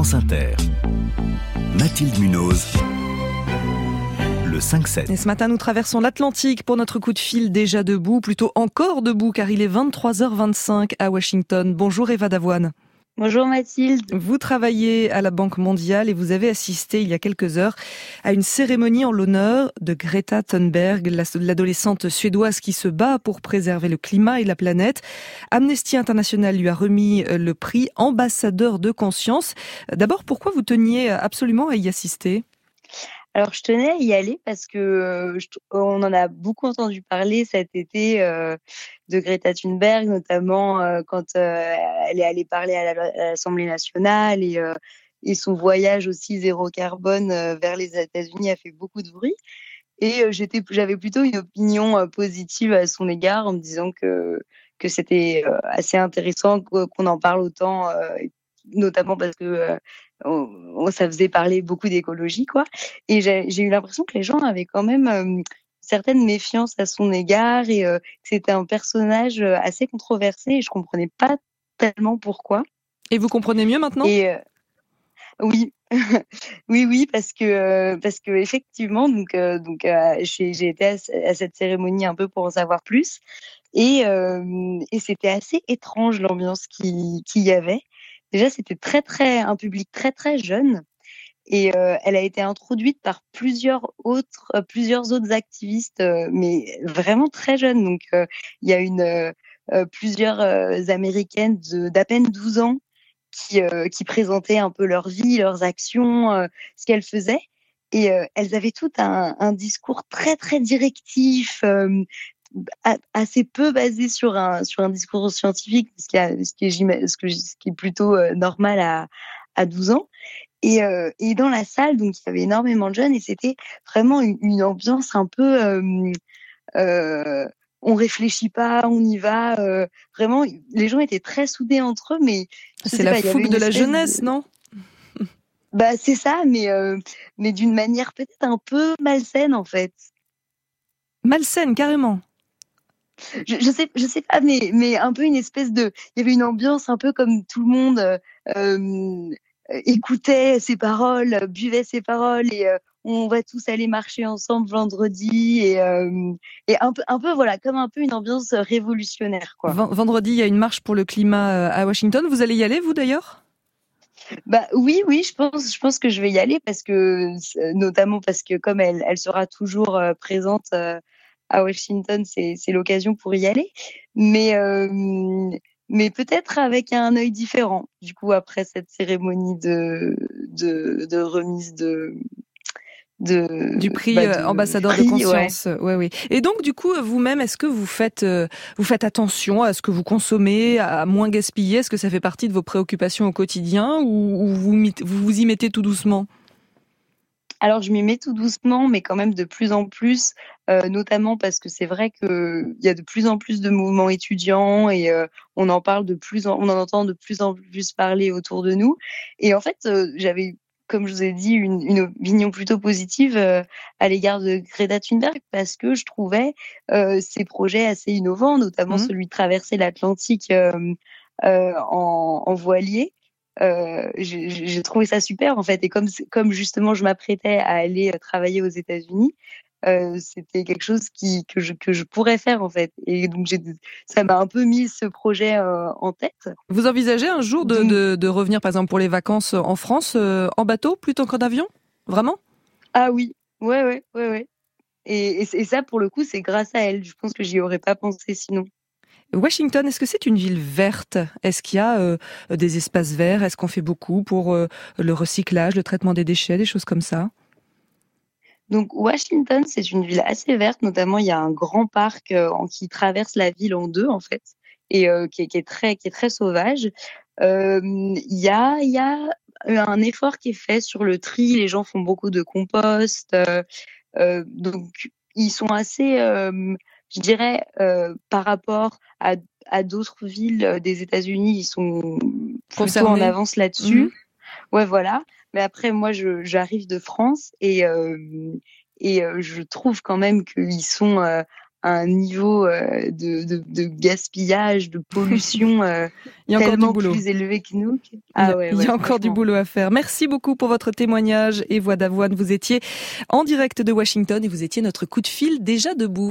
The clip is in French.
France Inter. Mathilde Munoz, le 5-7. Et ce matin, nous traversons l'Atlantique pour notre coup de fil déjà debout, plutôt encore debout, car il est 23h25 à Washington. Bonjour Eva Davoine. Bonjour Mathilde. Vous travaillez à la Banque mondiale et vous avez assisté il y a quelques heures à une cérémonie en l'honneur de Greta Thunberg, l'adolescente suédoise qui se bat pour préserver le climat et la planète. Amnesty International lui a remis le prix ambassadeur de conscience. D'abord, pourquoi vous teniez absolument à y assister ? Alors je tenais à y aller parce que on en a beaucoup entendu parler cet été de Greta Thunberg, notamment quand elle est allée parler à l'Assemblée nationale et son voyage aussi zéro carbone vers les États-Unis a fait beaucoup de bruit. Et j'avais plutôt une opinion positive à son égard en me disant que c'était assez intéressant qu'on en parle autant, notamment parce que ça faisait parler beaucoup d'écologie, quoi. Et j'ai eu l'impression que les gens avaient quand même une certaine méfiance à son égard et que c'était un personnage assez controversé et je comprenais pas tellement pourquoi. Et vous comprenez mieux maintenant ? Et oui, oui, parce que effectivement, j'ai été à cette cérémonie un peu pour en savoir plus et c'était assez étrange l'ambiance qu'il y avait. Déjà, c'était un public très très jeune et elle a été introduite par plusieurs autres activistes, mais vraiment très jeunes. Donc, il y a plusieurs Américaines d'à peine 12 ans qui présentaient un peu leur vie, leurs actions, ce qu'elles faisaient. Et elles avaient tout un discours très très directif, assez peu basé sur un discours scientifique, ce qui est plutôt normal à 12 ans. Et dans la salle, donc il y avait énormément de jeunes et c'était vraiment une ambiance un peu on réfléchit pas, on y va. Vraiment, les gens étaient très soudés entre eux, mais c'est la fougue de la jeunesse, non ? Bah c'est ça, mais d'une manière peut-être un peu malsaine en fait. Malsaine, carrément. Je sais pas, mais un peu une espèce il y avait une ambiance un peu comme tout le monde écoutait ses paroles, buvait ses paroles et on va tous aller marcher ensemble vendredi et un peu voilà, comme un peu une ambiance révolutionnaire, quoi. Vendredi, il y a une marche pour le climat à Washington. Vous allez y aller, vous d'ailleurs ? Bah oui, je pense que je vais y aller parce que notamment parce que comme elle sera toujours présente à Washington, c'est l'occasion pour y aller. Mais peut-être avec un œil différent. Du coup, après cette cérémonie de remise du prix ambassadeur de conscience. Ouais. Oui. Et donc, du coup, vous-même, est-ce que vous faites attention à ce que vous consommez, à moins gaspiller ? Est-ce que ça fait partie de vos préoccupations au quotidien ou vous y mettez tout doucement ? Alors, je m'y mets tout doucement, mais quand même de plus en plus, notamment parce que c'est vrai qu'il y a de plus en plus de mouvements étudiants et on en entend de plus en plus parler autour de nous. Et en fait, j'avais, comme je vous ai dit, une opinion plutôt positive à l'égard de Greta Thunberg parce que je trouvais ses projets assez innovants, notamment celui de traverser l'Atlantique en voilier. J'ai trouvé ça super en fait et comme justement je m'apprêtais à aller travailler aux États-Unis, c'était quelque chose que je pourrais faire en fait et donc ça m'a un peu mis ce projet en tête. Vous envisagez un jour de revenir par exemple pour les vacances en France en bateau plutôt qu'en avion ? Vraiment ? Ah oui, ouais. Et ça pour le coup c'est grâce à elle. Je pense que j'y aurais pas pensé sinon. Washington, est-ce que c'est une ville verte ? Est-ce qu'il y a des espaces verts ? Est-ce qu'on fait beaucoup pour le recyclage, le traitement des déchets, des choses comme ça ? Donc Washington, c'est une ville assez verte, notamment il y a un grand parc qui traverse la ville en deux en fait et qui est très sauvage. Il y a un effort qui est fait sur le tri, les gens font beaucoup de compost, donc ils sont assez je dirais, par rapport à d'autres villes des États-Unis, ils sont plutôt en avance là-dessus. Ouais, voilà. Mais après, moi, j'arrive de France et je trouve quand même qu'ils sont un niveau de gaspillage, de pollution il y a encore tellement du boulot. plus élevé que nous. Il y a encore du boulot à faire. Merci beaucoup pour votre témoignage et Voix d'Avoine. Vous étiez en direct de Washington et vous étiez notre coup de fil déjà debout.